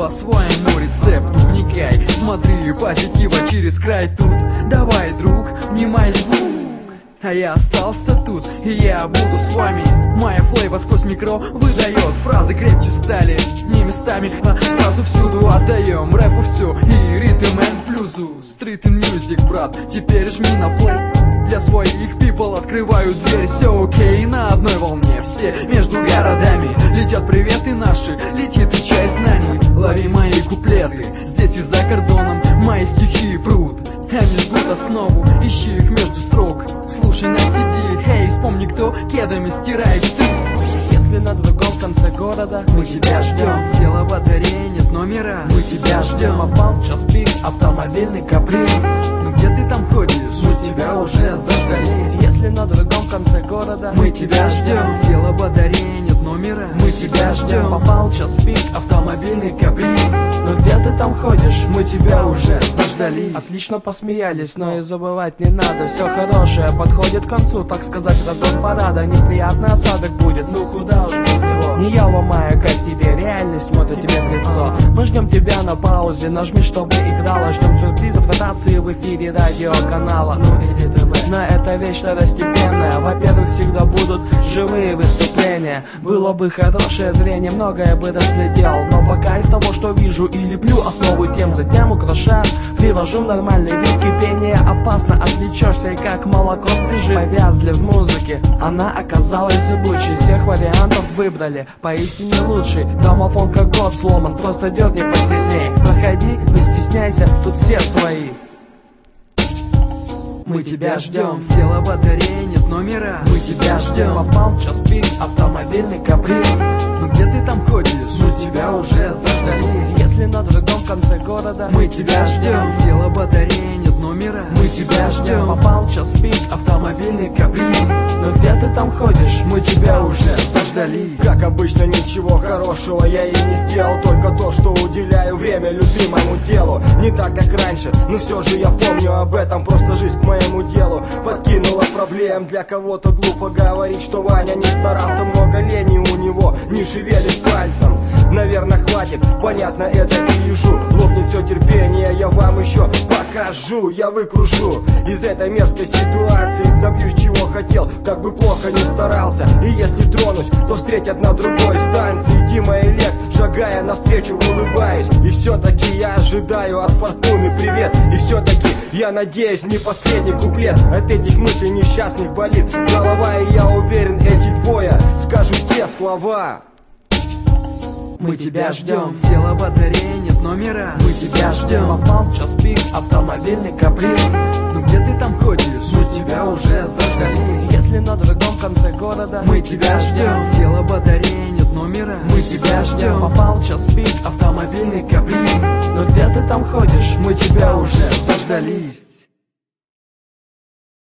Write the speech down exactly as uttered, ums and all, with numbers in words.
по своему рецепту. Вникай, смотри, позитива через край тут. Давай, друг, внимай звук. А я остался тут, и я буду с вами. Моя флейва сквозь микро выдает. Фразы крепче стали, не местами, а сразу всюду отдаем рэпу все и ритм энд блюзу. Стрит и мьюзик, брат, теперь жми на плей. Для своих people открываю дверь. Все окей, на одной волне все между городами. Летят приветы наши, летит и часть знаний. Лови мои куплеты, здесь и за кордоном мои стихи прут. Они жгут основу, ищи их между строк. Слушай на си ди, хей, вспомни, кто кедами стирает стыд. Если на другом конце города мы тебя ждем. Села батарея, нет номера, мы тебя ждем. Попал час пик, автомобильный каприз. Ну где ты там ходишь? Мы тебя уже заждались. Если на другом конце города мы тебя ждем. Села батарея, нет номера, мы тебя ждем. Попал час пик, автомобильный каприз. Ну где ты там ходишь? Мы тебя уже заждались. Отлично посмеялись, но и забывать не надо. Все хорошее подходит к концу, так сказать, разгон парада. Неприятный осадок будет, ну куда уж без него. Не я ломаю, как тебе реальность смотрит тебе в лицо. Мы ждем тебя на паузе, нажми, чтобы играла. Ждем сюрпризов, ротации в эфире радиоканала. Ну или ТВ. Но это вещь второстепенная. Во-первых, всегда будут живые выступления. Было бы хорошее зрение, многое бы разглядел. Но пока из того, что вижу и леплю основу тем, затем украшаю, привожу в нормальный вид кипения. Опасно отвлечешься, и как молоко сбежит. Повязли в музыке, она оказалась зыбучей. Всех вариантов выбрали, поистине лучший. Граммофон как год сломан, просто дерни посильней. Проходи, не стесняйся, тут все свои. Мы тебя ждем. Села батарея, нет номера, мы тебя ждем. Попал час пик, автомобильный каприз. Ну где ты там ходишь? Мы тебя уже заждались. Если на другом конце города мы тебя ждем. Села батарея, нет номера, мы тебя ждем. Попал час пик, автомобильный каприз. Ну где ты там ходишь? Мы тебя уже заждались. Как обычно, ничего хорошего я и не сделал. Только то, что уделяю время любимому делу. Не так, как раньше, но все же я помню об этом. Просто жизнь к моему делу подкинула проблем. Для кого-то глупо говорить, что Ваня не старался. Много лени у него, не шевелит пальцем. Наверное, хватит, понятно, это и ежу. Лопнет все терпение, я вам еще покажу. Я выкружу из этой мерзкой ситуации. Добьюсь, чего хотел, как бы плохо не старался. И если тронусь, то встретят на другой станции Дима и Лекс, шагая навстречу, улыбаюсь. И все-таки я ожидаю от фортуны привет. И все-таки я надеюсь, не последний куплет. От этих мыслей несчастных болит голова, и я уверен, эти двое скажут те слова. Мы тебя ждем. Села батарея, нет номера, мы тебя ждем. Попал час пик, автомобильный каприз. Ну где ты там ходишь? Мы тебя уже заждались. Если на другом конце города мы тебя ждем. Села батарея, нет номера, мы тебя ждем. Попал час пик, автомобильный каприз. Ну где ты там ходишь? Мы тебя уже заждались.